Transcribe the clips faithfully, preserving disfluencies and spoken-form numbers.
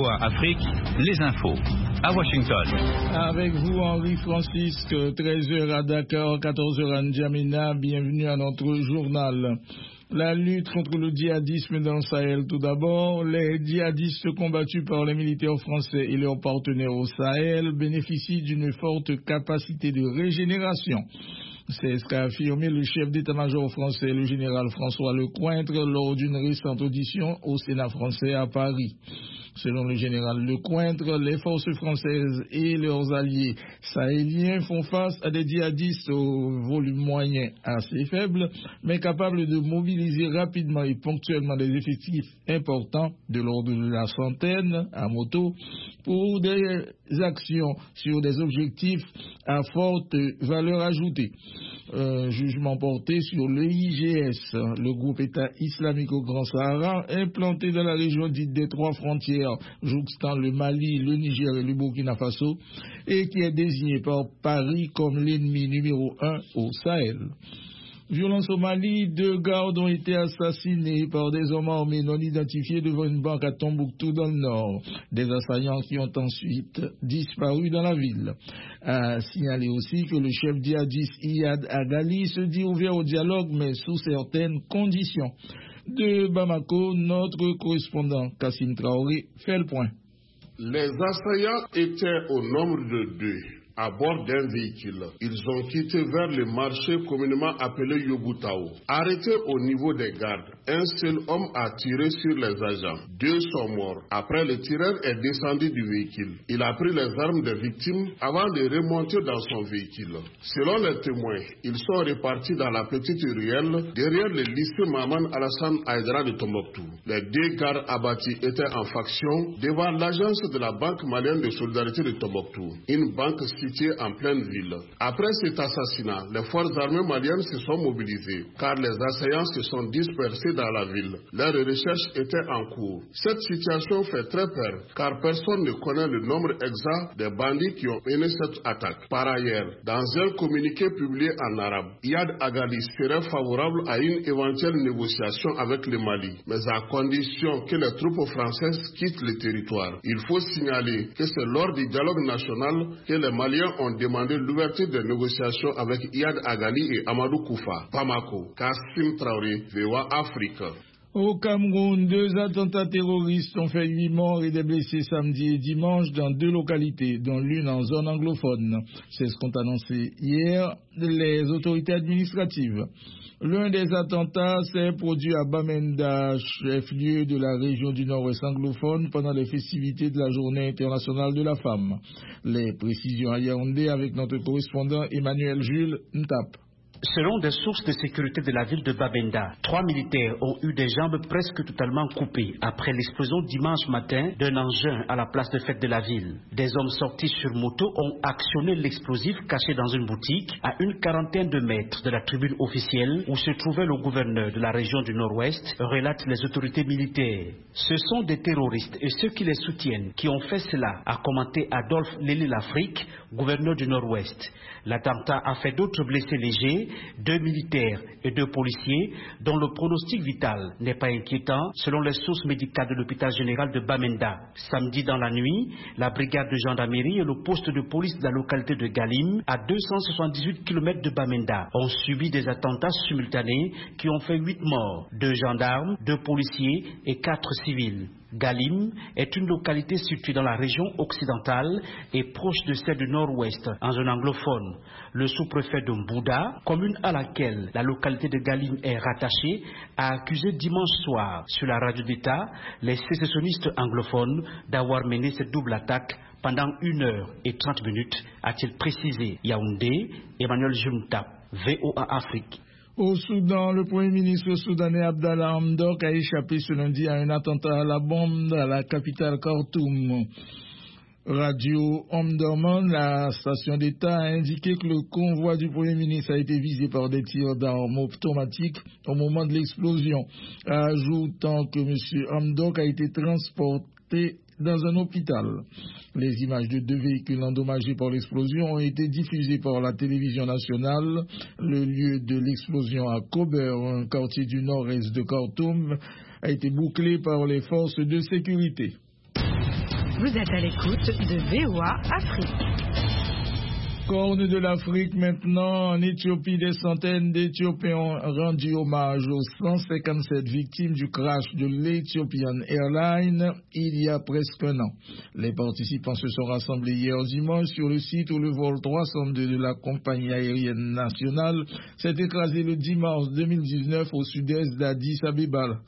V O A Afrique, les infos. À Washington. Avec vous, Henri Francisque, treize heures à Dakar, quatorze heures à N'Djamena. Bienvenue à notre journal. La lutte contre le djihadisme dans le Sahel tout d'abord. Les djihadistes combattus par les militaires français et leurs partenaires au Sahel bénéficient d'une forte capacité de régénération. C'est ce qu'a affirmé le chef d'état-major français, le général François Lecointre, lors d'une récente audition au Sénat français à Paris. Selon le général Lecointre, les forces françaises et leurs alliés sahéliens font face à des djihadistes au volume moyen assez faible, mais capables de mobiliser rapidement et ponctuellement des effectifs importants de l'ordre de la centaine à moto pour des actions sur des objectifs à forte valeur ajoutée. Un jugement porté sur l'E I G S, le groupe État islamique au Grand Sahara, implanté dans la région dite des trois frontières, jouxtant le Mali, le Niger et le Burkina Faso, et qui est désigné par Paris comme l'ennemi numéro un au Sahel. Violence au Mali, deux gardes ont été assassinés par des hommes armés non identifiés devant une banque à Tombouctou dans le nord. Des assaillants qui ont ensuite disparu dans la ville. A signalé aussi que le chef djihadiste Iyad Agali se dit ouvert au dialogue mais sous certaines conditions. De Bamako, notre correspondant Kassim Traoré fait le point. Les assaillants étaient au nombre de deux. À bord d'un véhicule, ils ont quitté vers le marché communément appelé Yobutao. Arrêtés au niveau des gardes, un seul homme a tiré sur les agents. Deux sont morts. Après, le tireur est descendu du véhicule. Il a pris les armes des victimes avant de remonter dans son véhicule. Selon les témoins, ils sont répartis dans la petite ruelle derrière le lycée Maman Alassane Aïdara de Tombouctou. Les deux gardes abattus étaient en faction devant l'agence de la Banque malienne de solidarité de Tombouctou, une banque située en pleine ville. Après cet assassinat, les forces armées maliennes se sont mobilisées car les assaillants se sont dispersés dans la ville. Leurs recherches étaient en cours. Cette situation fait très peur car personne ne connaît le nombre exact des bandits qui ont mené cette attaque. Par ailleurs, dans un communiqué publié en arabe, Iyad Agali serait favorable à une éventuelle négociation avec le Mali, mais à condition que les troupes françaises quittent le territoire. Il faut signaler que c'est lors du dialogue national que les Maliens ont demandé l'ouverture des négociations avec Iyad Agali et Amadou Koufa. Bamako, Kassim Traoré, V O A Afrique. Au Cameroun, deux attentats terroristes ont fait huit morts et des blessés samedi et dimanche dans deux localités, dont l'une en zone anglophone. C'est ce qu'ont annoncé hier les autorités administratives. L'un des attentats s'est produit à Bamenda, chef-lieu de la région du nord-ouest anglophone, pendant les festivités de la Journée internationale de la femme. Les précisions à Yaoundé avec notre correspondant Emmanuel Jules Ntap. Selon des sources de sécurité de la ville de Bamenda, trois militaires ont eu des jambes presque totalement coupées après l'explosion dimanche matin d'un engin à la place de fête de la ville. Des hommes sortis sur moto ont actionné l'explosif caché dans une boutique à une quarantaine de mètres de la tribune officielle où se trouvait le gouverneur de la région du Nord-Ouest, relatent les autorités militaires. Ce sont des terroristes et ceux qui les soutiennent qui ont fait cela, a commenté Adolphe Lélé-Lafrique, gouverneur du Nord-Ouest. L'attentat a fait d'autres blessés légers, deux militaires et deux policiers, dont le pronostic vital n'est pas inquiétant, selon les sources médicales de l'hôpital général de Bamenda. Samedi dans la nuit, la brigade de gendarmerie et le poste de police de la localité de Galim, à deux cent soixante-dix-huit kilomètres de Bamenda, ont subi des attentats simultanés qui ont fait huit morts, deux gendarmes, deux policiers et quatre civils. Galim est une localité située dans la région occidentale et proche de celle du nord-ouest, en zone anglophone. Le sous-préfet de Mbouda, commune à laquelle la localité de Galim est rattachée, a accusé dimanche soir sur la radio d'État les sécessionnistes anglophones d'avoir mené cette double attaque pendant une heure et trente minutes, a-t-il précisé. Yaoundé, Emmanuel Jumtap, V O A Afrique. Au Soudan, le Premier ministre soudanais Abdallah Hamdok a échappé ce lundi à un attentat à la bombe à la capitale Khartoum. Radio Omdurman, la station d'État, a indiqué que le convoi du Premier ministre a été visé par des tirs d'armes automatiques au moment de l'explosion, ajoutant que M. Hamdok a été transporté dans un hôpital. Les images de deux véhicules endommagés par l'explosion ont été diffusées par la télévision nationale. Le lieu de l'explosion à Kober, un quartier du nord-est de Khartoum, a été bouclé par les forces de sécurité. Vous êtes à l'écoute de V O A Afrique. Corne de l'Afrique maintenant, en Éthiopie, des centaines d'Éthiopiens ont rendu hommage aux cent cinquante-sept victimes du crash de l'Ethiopian Airlines il y a presque un an. Les participants se sont rassemblés hier dimanche sur le site où le vol trois cent deux de la compagnie aérienne nationale s'est écrasé le dix mars deux mille dix-neuf au sud-est d'Addis Abeba.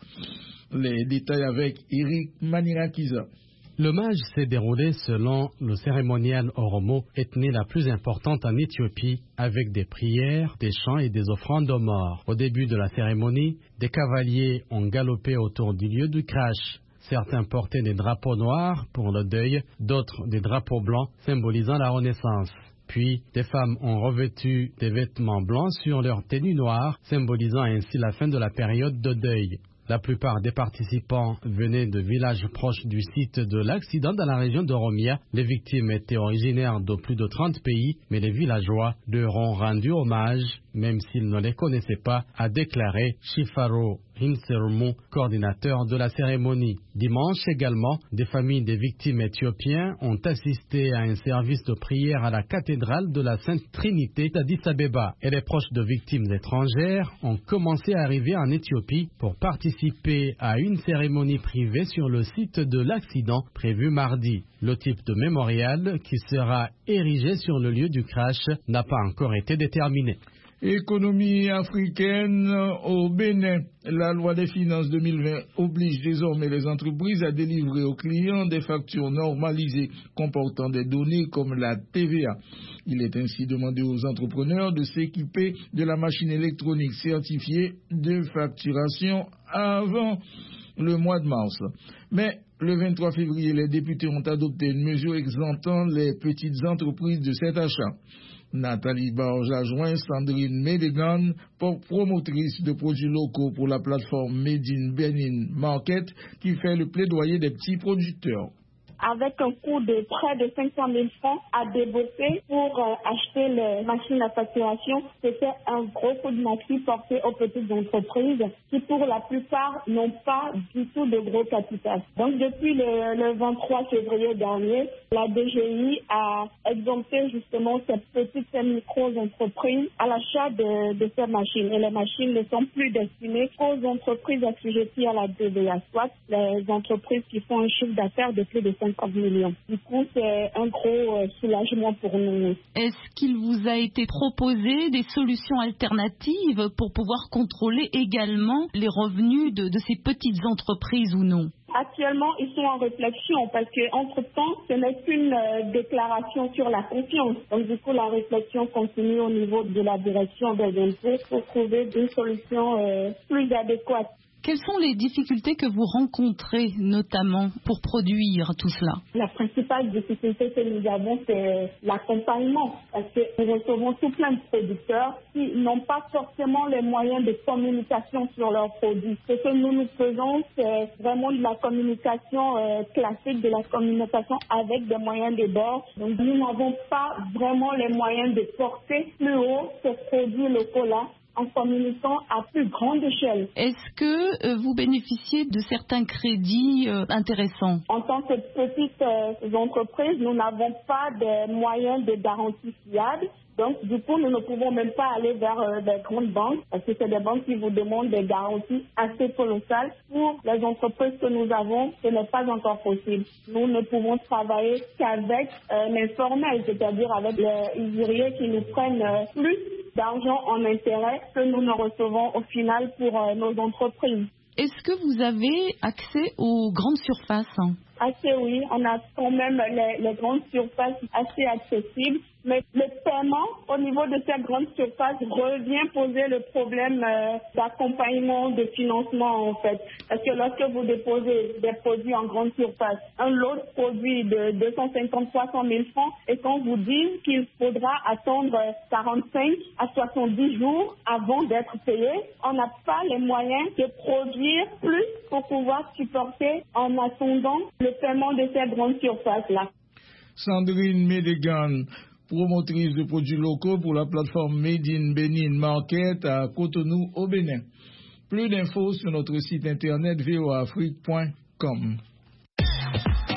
Les détails avec Eric Manirakiza. L'hommage s'est déroulé selon le cérémonial Oromo, ethnie la plus importante en Éthiopie, avec des prières, des chants et des offrandes aux morts. Au début de la cérémonie, des cavaliers ont galopé autour du lieu du crash. Certains portaient des drapeaux noirs pour le deuil, d'autres des drapeaux blancs symbolisant la renaissance. Puis, des femmes ont revêtu des vêtements blancs sur leur tenue noire, symbolisant ainsi la fin de la période de deuil. La plupart des participants venaient de villages proches du site de l'accident dans la région d'Oromia. Les victimes étaient originaires de plus de trente pays, mais les villageois leur ont rendu hommage, même s'ils ne les connaissaient pas, a déclaré Shifaro Hinsermu, coordinateur de la cérémonie. Dimanche également, des familles des victimes éthiopiennes ont assisté à un service de prière à la cathédrale de la Sainte Trinité d'Addis Abeba. Et les proches de victimes étrangères ont commencé à arriver en Éthiopie pour participer à une cérémonie privée sur le site de l'accident prévu mardi. Le type de mémorial qui sera érigé sur le lieu du crash n'a pas encore été déterminé. Économie africaine au Bénin. La loi des finances deux mille vingt oblige désormais les entreprises à délivrer aux clients des factures normalisées comportant des données comme la T V A. Il est ainsi demandé aux entrepreneurs de s'équiper de la machine électronique certifiée de facturation avant le mois de mars. Mais le vingt-trois février, les députés ont adopté une mesure exemptant les petites entreprises de cet achat. Nathalie Barge a joint Sandrine Medegan, promotrice de produits locaux pour la plateforme Made in Benin Market, qui fait le plaidoyer des petits producteurs. Avec un coût de près de cinq cent mille francs à débourser pour euh, acheter les machines à facturation, c'était un gros coup de massue porté aux petites entreprises qui, pour la plupart, n'ont pas du tout de gros capital. Donc, depuis le, le vingt-trois février dernier, la D G I a exempté justement ces petites et micro-entreprises à l'achat de, de ces machines. Et les machines ne sont plus destinées aux entreprises assujetties à la T V A, soit les entreprises qui font un chiffre d'affaires de plus de cinquante millions. Du coup, c'est un gros euh, soulagement pour nous. Est-ce qu'il vous a été proposé des solutions alternatives pour pouvoir contrôler également les revenus de, de ces petites entreprises ou non? Actuellement, ils sont en réflexion parce qu'entre-temps, ce n'est qu'une euh, déclaration sur la confiance. Donc, du coup, la réflexion continue au niveau de la direction des impôts pour trouver des solutions euh, plus adéquates. Quelles sont les difficultés que vous rencontrez notamment pour produire tout cela? La principale difficulté que nous avons, c'est l'accompagnement. Parce que nous recevons tout plein de producteurs qui n'ont pas forcément les moyens de communication sur leurs produits. Ce que nous nous faisons, c'est vraiment de la communication euh, classique, de la communication avec des moyens de bord. Donc nous n'avons pas vraiment les moyens de porter plus haut ces produits locaux-là en communiquant à plus grande échelle. Est-ce que euh, vous bénéficiez de certains crédits euh, intéressants? En tant que petites euh, entreprises, nous n'avons pas de moyens de garantie fiables. Donc, du coup, nous ne pouvons même pas aller vers euh, des grandes banques parce que c'est des banques qui vous demandent des garanties assez colossales. Pour les entreprises que nous avons, ce n'est pas encore possible. Nous ne pouvons travailler qu'avec euh, l'informel, c'est-à-dire avec les usuriers qui nous prennent euh, plus d'argent en intérêt que nous ne recevons au final pour euh, nos entreprises. Est-ce que vous avez accès aux grandes surfaces? Assez oui, on a quand même les, les grandes surfaces assez accessibles, mais le paiement au niveau de ces grandes surfaces revient poser le problème euh, d'accompagnement, de financement en fait. Parce que lorsque vous déposez des produits en grande surface, un lot de produits de deux cent cinquante à trois cent mille francs, et qu'on vous dit qu'il faudra attendre quarante-cinq à soixante-dix jours avant d'être payé, on n'a pas les moyens de produire plus pour pouvoir supporter en attendant le paiement de ces grandes surfaces-là. Sandrine Medegan, promotrice de produits locaux pour la plateforme Made in Benin Market à Cotonou au Bénin. Plus d'infos sur notre site internet v o a afrique point com.